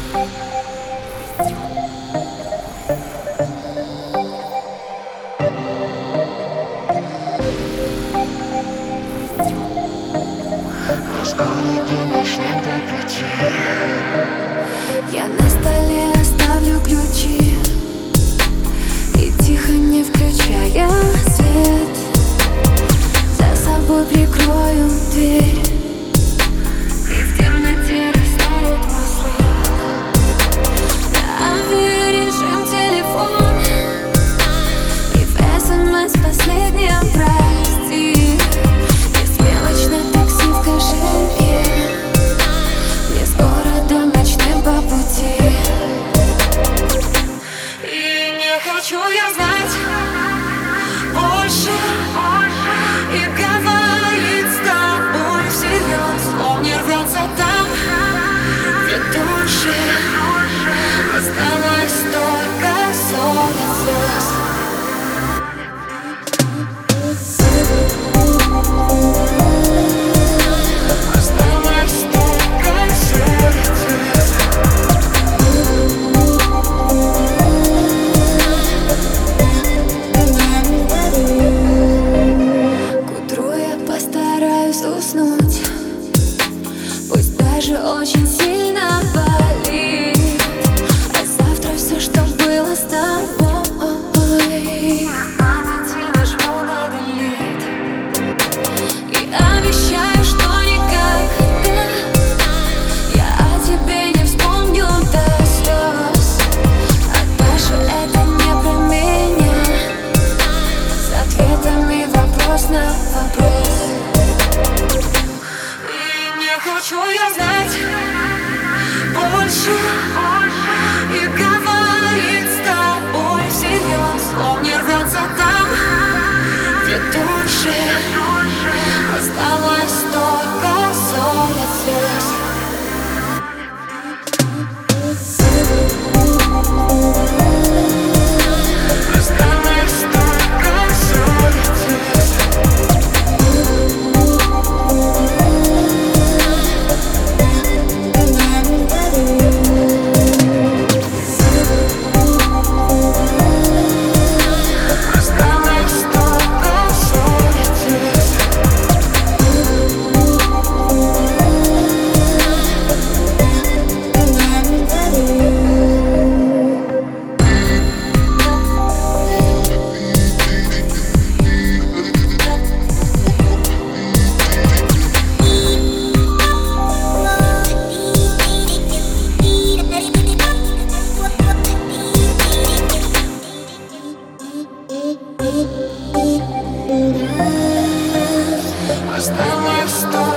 Я на столе оставлю ключи и тихо, не включая свет, за собой прикрою дверь, и в темноте растает мой след. Авиарежим телефон, и в СМС последнем прости. Беспилотное такси в кошельке, мне с городом ночным по пути. И не хочу я знать больше и говорить с тобой всерьез. Он не рвется там, где души осталось только солнце звезд. Уснуть, пусть даже очень сильно болит, а завтра все, что было с тобой, нажму на delete и обещаю, что никогда я о тебе не вспомню до слез. А дальше это не про меня, с ответами вопрос на вопрос. Хочу я знать больше и говорить с тобой всерьез. Он не рвется там, где души осталось только солнце звезд. Осталось